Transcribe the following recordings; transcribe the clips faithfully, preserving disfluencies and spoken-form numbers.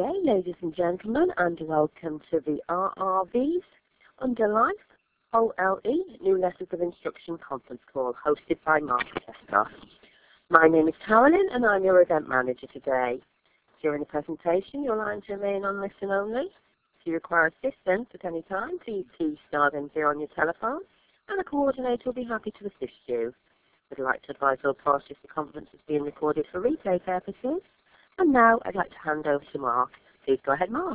day, ladies and gentlemen, and welcome to the R R Vs Under Life O L E New Letters of Instruction conference call hosted by Mark Chester. My name is Carolyn and I'm your event manager today. During the presentation, your lines remain on listen only. If you require assistance at any time, please key star then zero on your telephone and a coordinator will be happy to assist you. I'd like to advise all parties the conference is being recorded for replay purposes. And now I'd like to hand over to Mark. Please go ahead, Mark.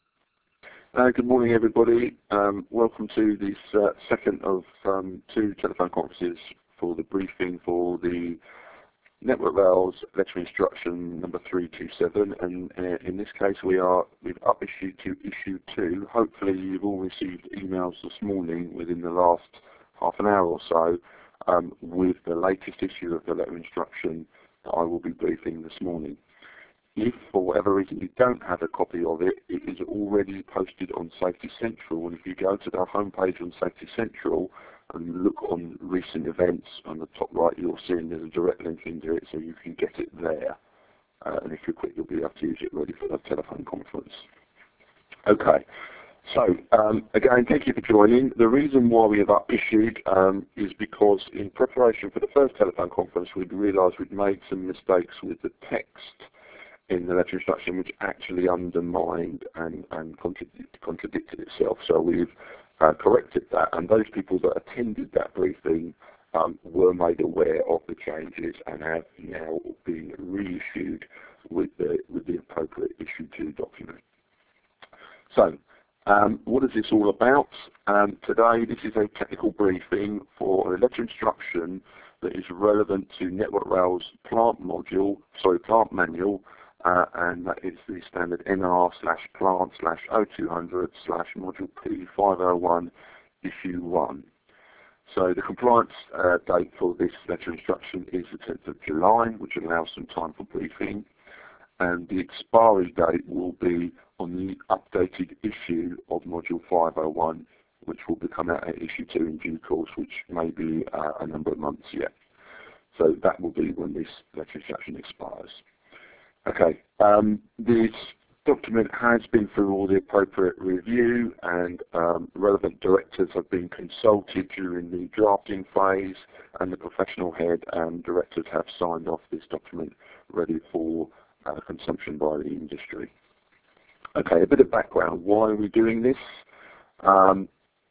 Uh, good morning, everybody. Um, welcome to this uh, second of um, two telephone conferences for the briefing for the Network Rails Letter Instruction number three two seven. And uh, in this case, we are we've up issued to issue two. Hopefully, you've all received emails this morning within the last half an hour or so um, with the latest issue of the Letter Instruction that I will be briefing this morning. If, for whatever reason, you don't have a copy of it, it is already posted on Safety Central. And if you go to the homepage on Safety Central and look on recent events, on the top right you'll see there's a direct link into it, so you can get it there. Uh, and if you're quick, you'll be able to use it ready for the telephone conference. Okay. So, um, again, thank you for joining. The reason why we have up issued um, is because in preparation for the first telephone conference, we'd realised we'd made some mistakes with the text in the letter instruction, which actually undermined and, and contradicted, contradicted itself. So we've uh, corrected that, and those people that attended that briefing um, were made aware of the changes and have now been reissued with the with the appropriate issue two document. So, um, what is this all about? Um, today, this is a technical briefing for a letter instruction that is relevant to Network Rails plant module, sorry, plant manual. Uh, and that is the standard N R slash plant slash O two hundred slash module P five oh one issue one. So the compliance uh, date for this letter instruction is the tenth of July, which allows some time for briefing. And the expiry date will be on the updated issue of module five oh one, which will become out at issue two in due course, which may be uh, a number of months yet. So that will be when this letter instruction expires. Okay, um, this document has been through all the appropriate review and um, relevant directors have been consulted during the drafting phase, and the professional head and directors have signed off this document ready for uh, consumption by the industry. Okay, a bit of background. Why are we doing this? Um,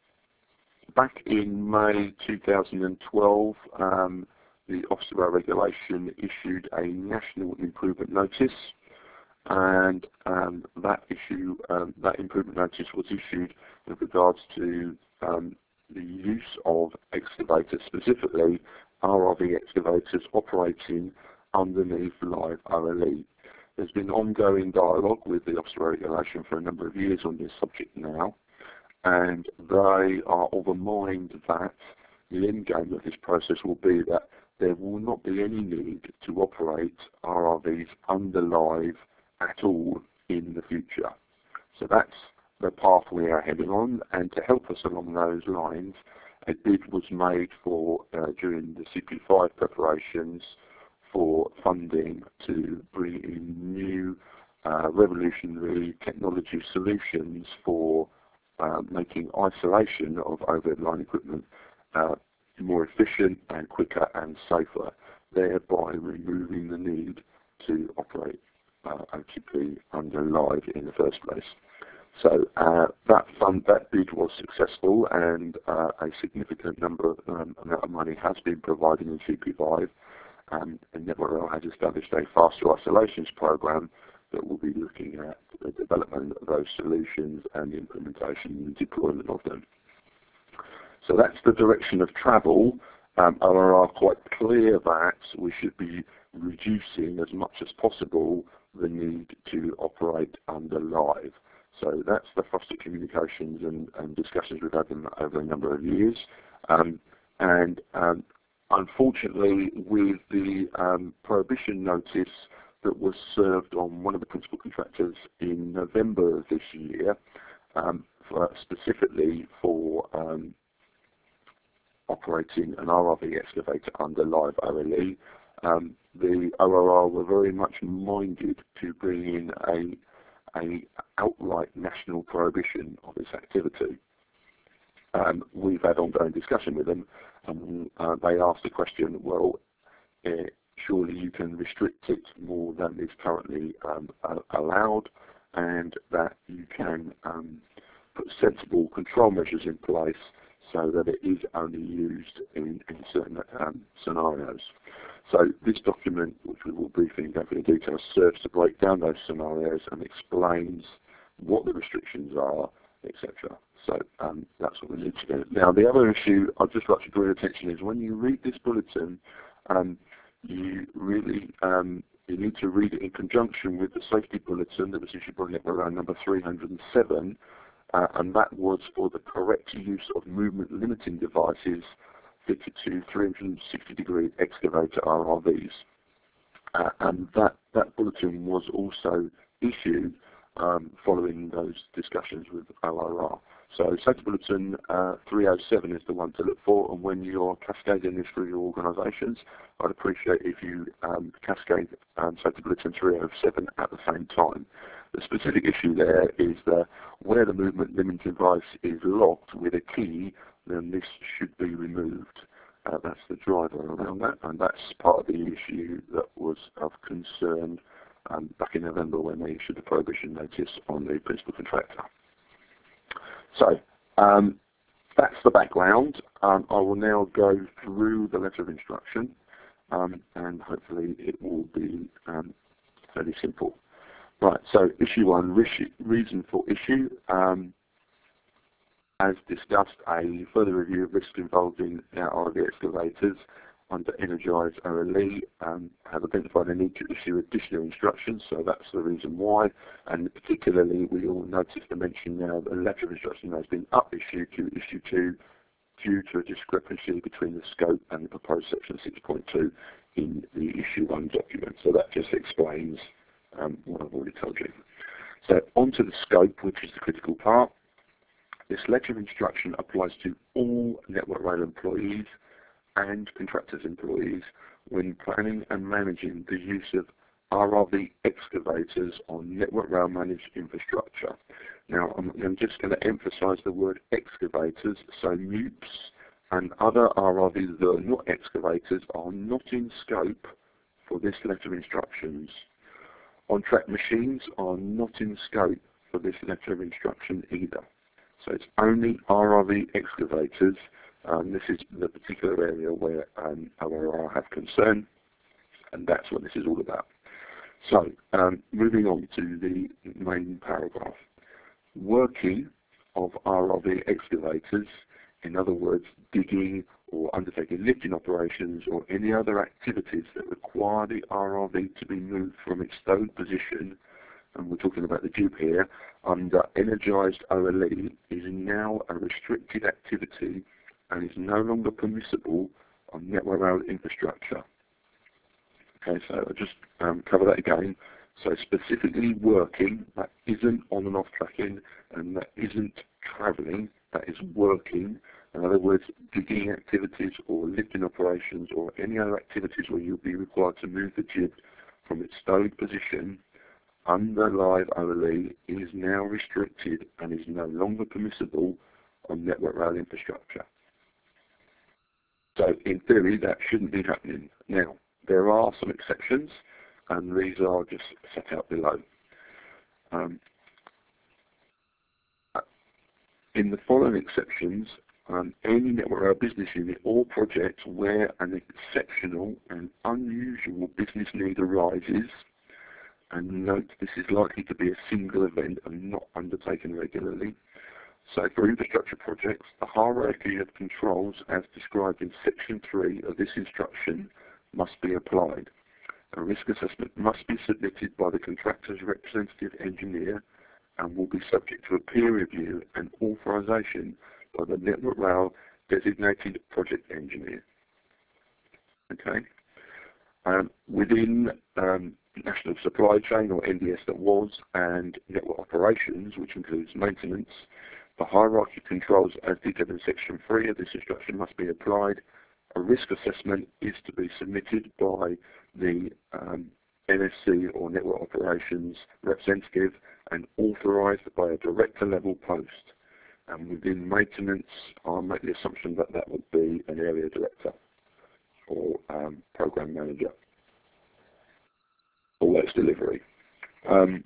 back in May two thousand twelve, um, the Office of Rail Regulation issued a National Improvement Notice, and um, that issue, um, that improvement notice was issued with regards to um, the use of excavators, specifically R R V excavators operating underneath live O L E. There's been ongoing dialogue with the Office of Rail Regulation for a number of years on this subject now, and they are of a mind that the end game of this process will be that there will not be any need to operate R R Vs under live at all in the future. So that's the path we are heading on, and to help us along those lines, a bid was made for uh, during the C P five preparations for funding to bring in new uh, revolutionary technology solutions for uh, making isolation of overhead line equipment uh, more efficient and quicker and safer, thereby removing the need to operate uh, O T P under live in the first place. So uh, that fund, that bid was successful, and uh, a significant number of, um, amount of money has been provided in C P five, um, and Network Rail has established a faster isolations program that will be looking at the development of those solutions and the implementation and deployment of them. So that's the direction of travel. Um, O R R quite clear that we should be reducing as much as possible the need to operate under live. So that's the foster communications and, and discussions we've had in, over a number of years. Um, and um, unfortunately, with the um, prohibition notice that was served on one of the principal contractors in November of this year, um, for, specifically for um, operating an R R V excavator under live O L E, um, the O R R were very much minded to bring in a a outright national prohibition of this activity. Um, we've had ongoing discussion with them, and uh, they asked the question, well, uh, surely you can restrict it more than is currently um, uh, allowed, and that you can um, put sensible control measures in place so that it is only used in, in certain um, scenarios. So this document, which we will briefly go through the details, serves to break down those scenarios and explains what the restrictions are, et cetera. So um, that's what we need to do. Now, the other issue I'd just like to draw your attention is when you read this bulletin, um, you really um, you need to read it in conjunction with the safety bulletin that was issued by Network Rail number three hundred seven, uh, and that was for the correct use of movement limiting devices fitted to three hundred sixty degree excavator R R Vs. Uh, and that, that bulletin was also issued um, following those discussions with O R R. So Safety Bulletin uh, three oh seven is the one to look for, and when you're cascading this through your organisations, I'd appreciate if you um, cascade um, Safety Bulletin three oh seven at the same time. The specific issue there is that where the movement limiting device is locked with a key, then this should be removed. Uh, that's the driver around that, and that's part of the issue that was of concern um, back in November when they issued the prohibition notice on the principal contractor. So um, that's the background. Um, I will now go through the letter of instruction, um, and hopefully it will be um, fairly simple. Right, so issue one, reason for issue. Um, as discussed, a further review of risks involved in R R V excavators under Energize O L E um, have identified a need to issue additional instructions, so that's the reason why. And particularly, we all notice the mention now that a letter of instruction has been up-issued to issue two due to a discrepancy between the scope and the proposed section six point two in the issue one document. So that just explains um, what I've already told you. So onto the scope, which is the critical part. This letter of instruction applies to all Network Rail employees and contractors' employees when planning and managing the use of R R V excavators on Network Rail managed infrastructure. Now, I'm, I'm just going to emphasise the word excavators, so M U Ps and other R R Vs that are not excavators are not in scope for this letter of instructions. On-track machines are not in scope for this letter of instruction either. So it's only R R V excavators. Um, this is the particular area where um, O R R have concern, and that's what this is all about. So, um, moving on to the main paragraph. Working of R R V excavators, in other words, digging or undertaking lifting operations or any other activities that require the R R V to be moved from its stowed position, and we're talking about the dupe here, under Energized O L E, is now a restricted activity and is no longer permissible on Network Rail infrastructure. Okay, so I'll just um, cover that again. So specifically working, that isn't on and off tracking, and that isn't travelling, that is working. In other words, digging activities or lifting operations or any other activities where you'll be required to move the jib from its stowed position under live O L E is now restricted and is no longer permissible on Network Rail infrastructure. So in theory, that shouldn't be happening. Now, there are some exceptions, and these are just set out below. Um, in the following exceptions, um, any Network Rail business unit or project where an exceptional and unusual business need arises, and note this is likely to be a single event and not undertaken regularly. So for infrastructure projects, the hierarchy of controls as described in section three of this instruction must be applied. A risk assessment must be submitted by the contractor's representative engineer and will be subject to a peer review and authorization by the Network Rail designated project engineer. Okay. Um, within um, National Supply Chain, or N D S that was, and Network Operations, which includes maintenance, the hierarchy controls as detailed in section three of this instruction must be applied. A risk assessment is to be submitted by the um, N S C or Network Operations Representative and authorised by a director level post. And within maintenance, I'll make the assumption that that would be an area director or um, program manager, or that's delivery. Um,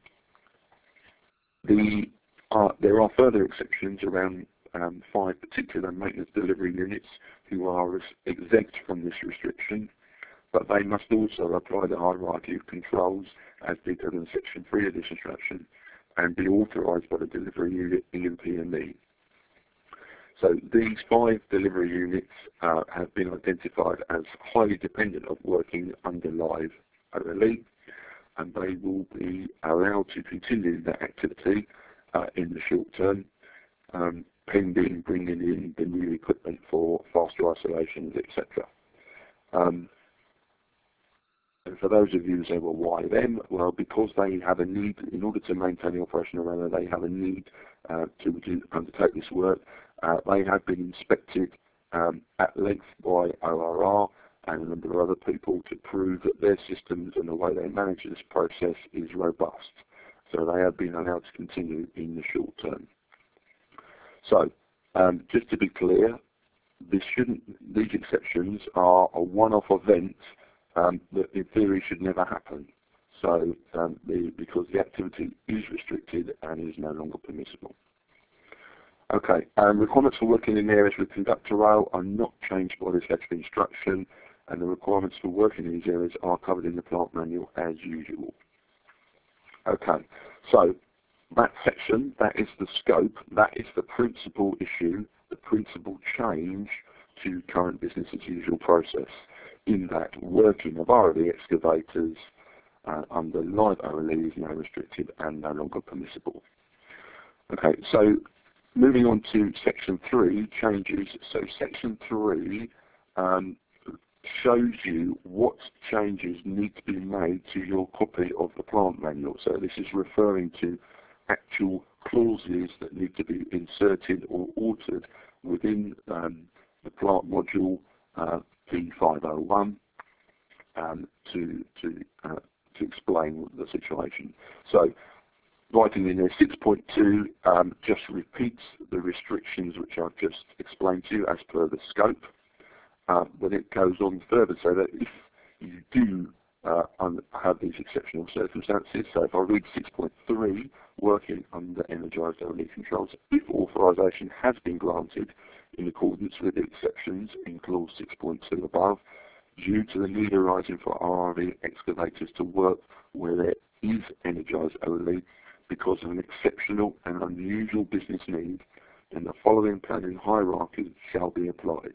the, uh, there are further exceptions around um, five particular maintenance delivery units who are exempt from this restriction, but they must also apply the hierarchy of controls as detailed in section three of this instruction and be authorised by the delivery unit E M P M E. So these five delivery units uh, have been identified as highly dependent of working under live O L E, and they will be allowed to continue that activity uh, in the short term, um, pending bringing in the new equipment for faster isolations, et cetera. Um, and for those of you who say, well, why them? Well, because they have a need, in order to maintain the operation around it, they have a need uh, to do, undertake this work. Uh, they have been inspected um, at length by O R R and a number of other people to prove that their systems and the way they manage this process is robust. So they have been allowed to continue in the short term. So, um, just to be clear, this shouldn't, these exceptions are a one-off event um, that in theory should never happen. So, um, the, because the activity is restricted and is no longer permissible. Okay, um, requirements for working in areas with conductor rail are not changed by this letter of instruction, and the requirements for working in these areas are covered in the plant manual as usual. Okay, so that section, that is the scope, that is the principal issue, the principal change to current business as usual process, in that working of R O V excavators uh, under live O L E is now restricted and no longer permissible. Okay, so moving on to section three, changes. So section three um, shows you what changes need to be made to your copy of the plant manual. So this is referring to actual clauses that need to be inserted or altered within um, the plant module uh, P five oh one um, to to uh, to explain the situation. So, writing in there, six point two um, just repeats the restrictions which I've just explained to you as per the scope. Uh, but it goes on further, so that if you do uh, have these exceptional circumstances, so if I read six point three, working under energised O L E controls, if authorisation has been granted in accordance with the exceptions in clause six point two above, due to the need arising for R R V excavators to work where there is energised O L E because of an exceptional and unusual business need, then the following planning hierarchy shall be applied.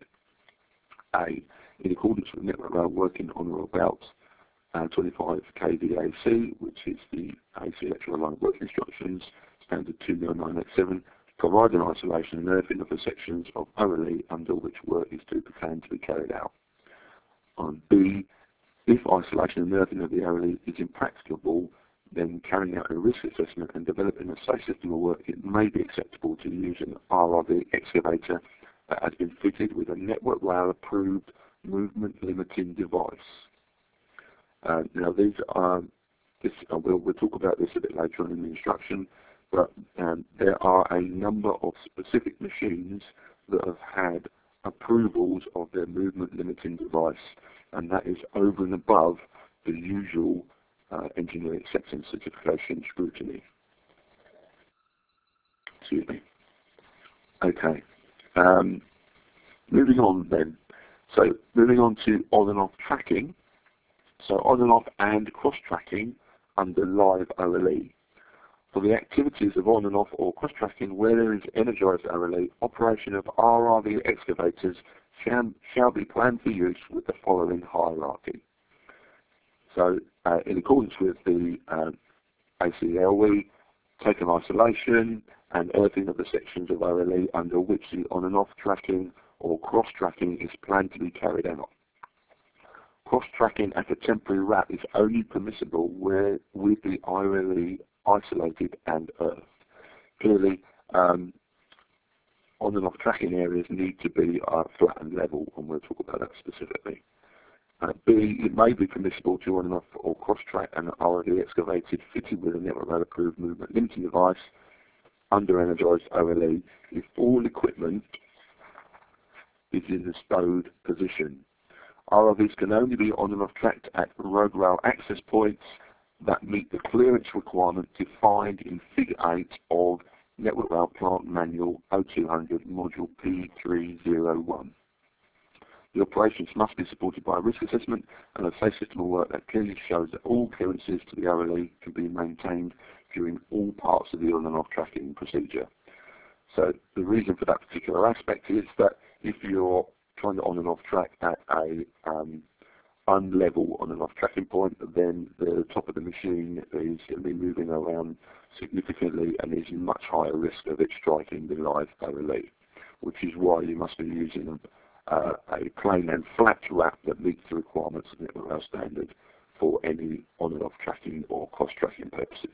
A. In accordance with Network Rail working on or about uh, twenty-five K V A C, which is the A C electrical line work instructions, standard two nine nine eight seven, provide an isolation and earthing of the sections of O L E under which work is to be planned to be carried out. On B, if isolation and earthing of the O L E is impracticable, then carrying out a risk assessment and developing a safe system of work, it may be acceptable to use an R R V excavator that has been fitted with a Network Rail approved movement limiting device. Uh, now these are, this, uh, we'll, we'll talk about this a bit later on in the instruction, but um, there are a number of specific machines that have had approvals of their movement limiting device, and that is over and above the usual uh, engineering acceptance certification scrutiny. Excuse me. Okay. Um, moving on then. So moving on to on and off tracking. So on and off and cross tracking under live O L E. For the activities of on and off or cross tracking where there is energised O L E, operation of R R V excavators shall, shall be planned for use with the following hierarchy. So uh, in accordance with the uh, A C L W, take an isolation and earthing of the sections of O L E under which the on and off tracking or cross tracking is planned to be carried out. Cross tracking at a temporary wrap is only permissible where with the O L E isolated and earthed. Clearly, um, on and off tracking areas need to be uh, flat and level, and we'll talk about that specifically. Uh, B, it may be permissible to on and off or cross-track an R O V excavated fitted with a network rail approved movement limiting device under energized O L E if all equipment is in the stowed position. R O Vs can only be on and off tracked at road rail access points that meet the clearance requirement defined in Figure eight of Network Rail Plant Manual oh two hundred Module P three oh one. The operations must be supported by a risk assessment and a safe system of work that clearly shows that all clearances to the O L E can be maintained during all parts of the on and off tracking procedure. So the reason for that particular aspect is that if you're trying to on and off track at a um, unlevel on and off tracking point, then the top of the machine is going to be moving around significantly and there's much higher risk of it striking the live O L E, which is why you must be using a Uh, a plain and flat wrap that meets the requirements of Network Rail standard for any on and off tracking or cross tracking purposes.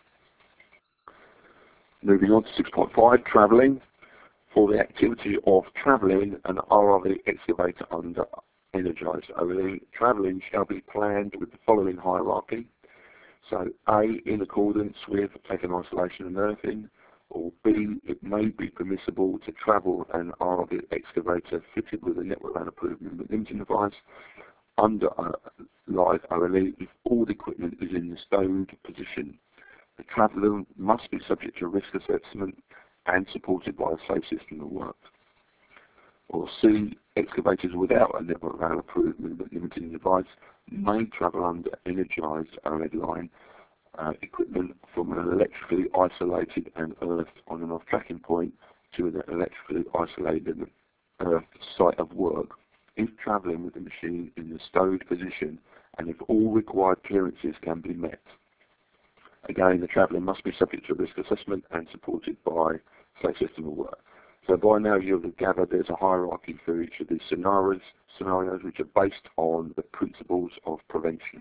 Moving on to six point five, travelling. For the activity of travelling, an R O V excavator under energised O L E, travelling shall be planned with the following hierarchy. So A, in accordance with taken isolation and earthing, or B, it may be permissible to travel an R O V excavator fitted with a network rail approved movement limiting device under a live O L E if all the equipment is in the stowed position. The traveller must be subject to risk assessment and supported by a safe system of work. Or C, excavators without a network rail approved movement limiting device may travel under energised O L E line Uh, equipment from an electrically isolated and earthed on and off tracking point to an electrically isolated earthed site of work if travelling with the machine in the stowed position and if all required clearances can be met. Again, the traveller must be subject to risk assessment and supported by safe system of work. So by now you'll have gathered there's a hierarchy for each of these scenarios, scenarios which are based on the principles of prevention.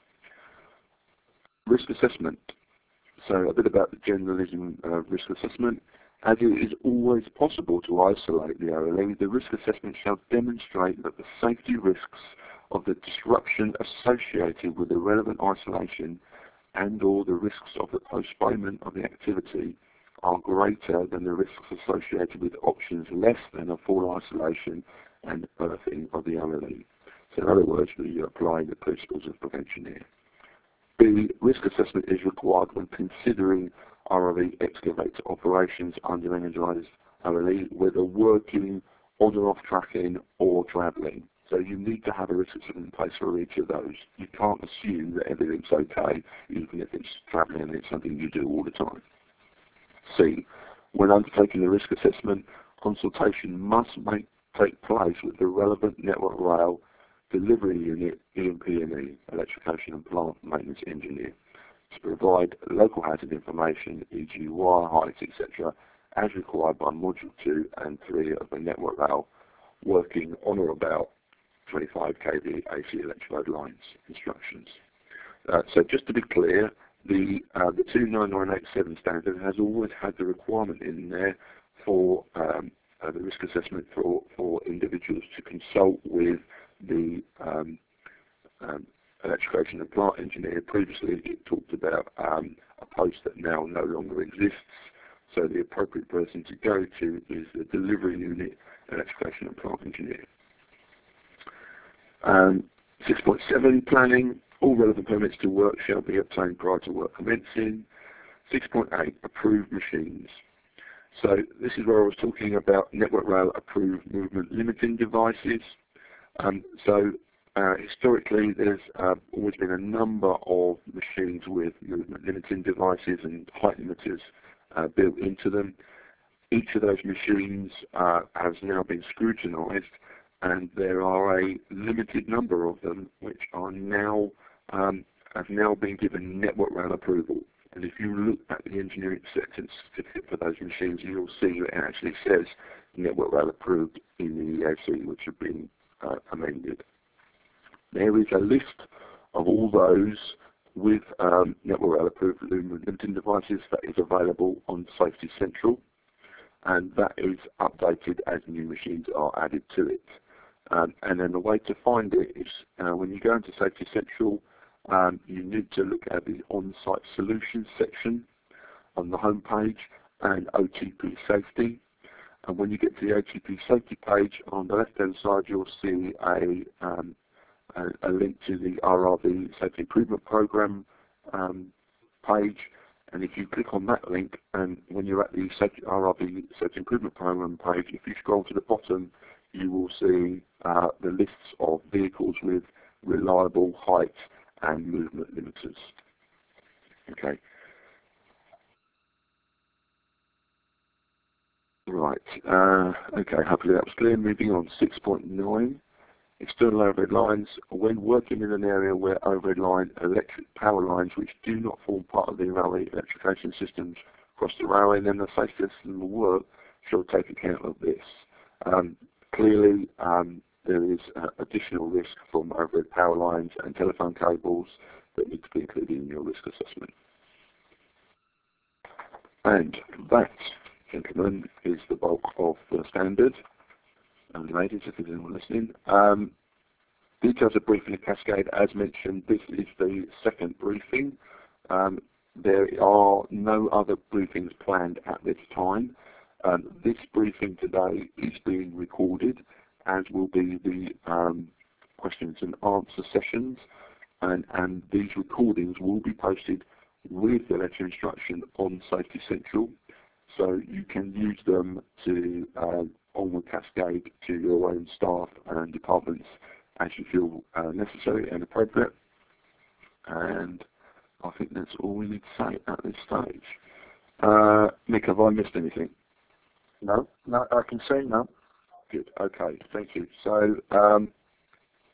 Risk assessment. So a bit about the generalism of risk assessment. As it is always possible to isolate the O L E, the risk assessment shall demonstrate that the safety risks of the disruption associated with the relevant isolation and or the risks of the postponement of the activity are greater than the risks associated with options less than a full isolation and earthing of the O L E. So in other words, we are applying the principles of prevention here. B, risk assessment is required when considering R O V excavator operations under energised O L E, whether working, on and off tracking or travelling. So you need to have a risk assessment in place for each of those. You can't assume that everything's okay, even if it's travelling and it's something you do all the time. C, when undertaking the risk assessment, consultation must make, take place with the relevant network rail delivery unit, E and P M E, electrification and plant maintenance engineer, to provide local hazard information, for example wire heights, et cetera, as required by Module two and three of the network rail working on or about twenty-five K V A C electrode lines instructions. Uh, so just to be clear, the, uh, the two nine nine eight seven standard has always had the requirement in there for um, uh, the risk assessment for, for individuals to consult with the um, um, electrification and plant engineer. Previously it talked about um, a post that now no longer exists, so the appropriate person to go to is the delivery unit electrification and plant engineer. Um, six point seven, planning. All relevant permits to work shall be obtained prior to work commencing. six point eight, approved machines. So this is where I was talking about network rail approved movement limiting devices. Um, so uh, historically there's uh, always been a number of machines with movement limiting devices and height limiters uh, built into them. Each of those machines uh, has now been scrutinised and there are a limited number of them which are now um, have now been given network rail approval. And if you look at the engineering acceptance certificate for those machines, you'll see that it actually says network rail approved in the E A C, which have been Uh, amended. There is a list of all those with um, network rail approved limiting devices that is available on Safety Central, and that is updated as new machines are added to it. Um, and then the way to find it is uh, when you go into Safety Central, um, you need to look at the on-site solutions section on the home page and O T P safety. And when you get to the O T P safety page, on the left-hand side, you'll see a, um, a, a link to the R R V Safety Improvement Program um, page. And if you click on that link, and when you're at the safety, R R V Safety Improvement Program page, if you scroll to the bottom, you will see uh, the lists of vehicles with reliable height and movement limiters. Okay. Right. Uh, okay, hopefully that was clear. Moving on, six point nine. External overhead lines. When working in an area where overhead line electric power lines which do not form part of the railway electrification systems cross the railway, then the safety system will work shall take account of this. Um, clearly, um, there is uh, additional risk from overhead power lines and telephone cables that need to be included in your risk assessment. And that, gentlemen, is the bulk of the standard. And ladies, if there's anyone listening. Um, details of briefing and cascade, as mentioned, this is the second briefing. Um, there are no other briefings planned at this time. Um, this briefing today is being recorded, as will be the um, questions and answer sessions, and, and these recordings will be posted with the lecture instruction on Safety Central, so you can use them to uh, onward cascade to your own staff and departments as you feel uh, necessary and appropriate. And I think that's all we need to say at this stage. Uh, Nick, have I missed anything? No, no, I can say no. Good, okay, thank you. So, um,